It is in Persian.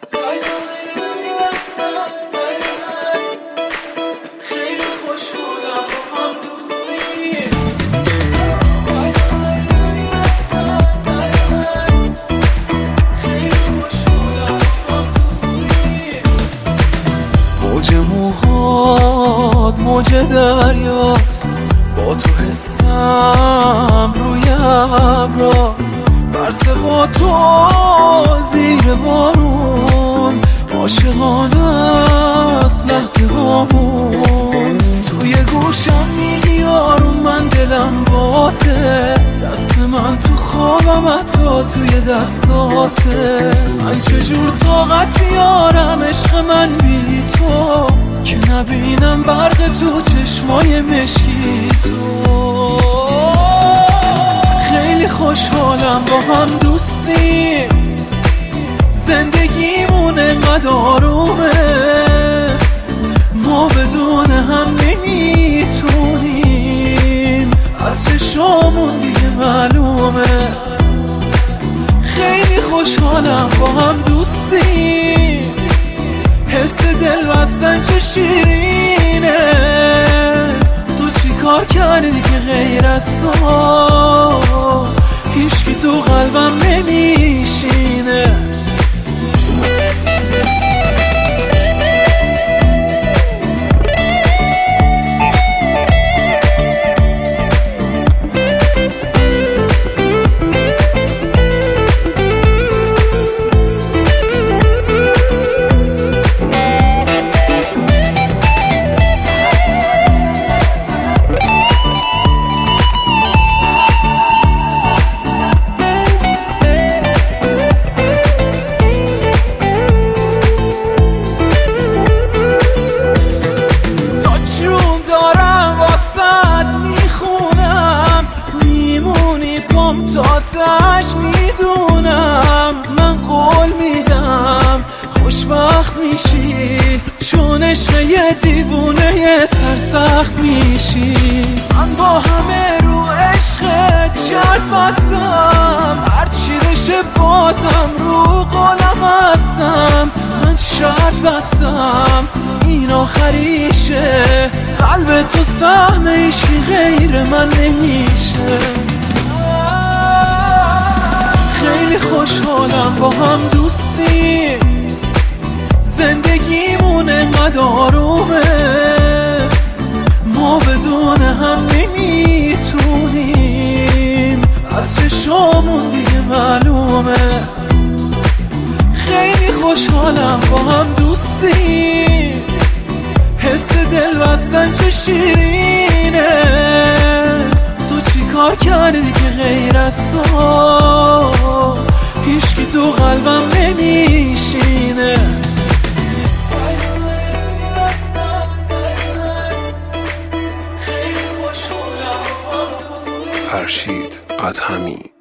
خیلی خوشحالم با هم دوستی. موج موهات موج دریاست، با تو حسم روی ابراست. برس با تو زیر بارون، عاشقانه است لحظه هامون. توی گوشم میگی آروم، من دلم باته، دست من تو خوابم حتی توی دستاته. من چجور طاقت بیارم عشق من بی تو، که نبینم برق تو چشمای مشکی تو. خیلی خوشحالم با هم دوستی، زندگیمون انقدر آرومه، ما بدون هم نمیتونیم، از چشامون دیگه معلومه. خیلی خوشحالم با هم دوستی، حس دل بستن چه شیرینه. تو چی کار کردی که غیر از تو هیچکی تو قلبم نمیشینه؟ تاتش میدونم، من قول میدم خوشبخت میشی، چون عشق یه دیوونه یه سرسخت میشی. من با همه رو عشقت شرط بستم، هرچی بشه بازم رو قولم هستم. من شرط بستم این آخریشه، قلب تو سهم عشقی غیر من نمیشه. خیلی خوشحالم با هم دوستی، زندگیمون انقدر آرومه، ما بدون هم نمیتونیم، از چشامون دیگه معلومه. خیلی خوشحالم با هم دوستی، حس دل بستن چه شیرینه. تو چی کار کردی که غیر از تو هیچکی تو قلبم نمیشینه؟ فرشید ادهمی